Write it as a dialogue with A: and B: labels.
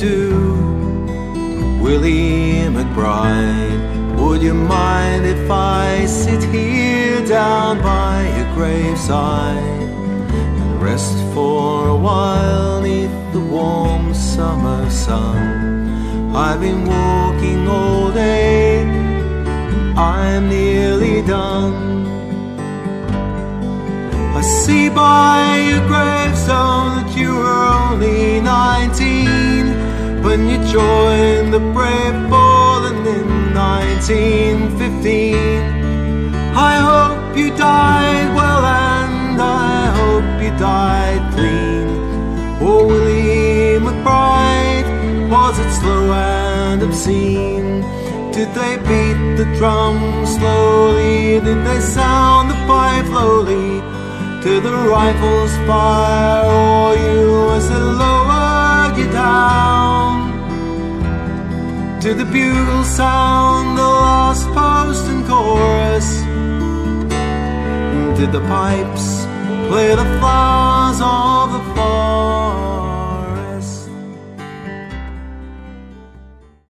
A: do? Willie McBride, would you mind if I sit here down by your graveside and rest for a while neath the warm summer sun? I've been walking all day, I'm nearly done. I see by your gravestone that you were only 19 when you joined the brave fallen in 1915. I hope you died well and I hope you died clean. Oh, Willie McBride, was it slow and obscene? Did they beat the drum slowly? Did they sound the pipe lowly? Did the rifles fire o'er you as they lowered you down? Did the bugle sound the last post and chorus? Did the pipes play the flowers of the fall?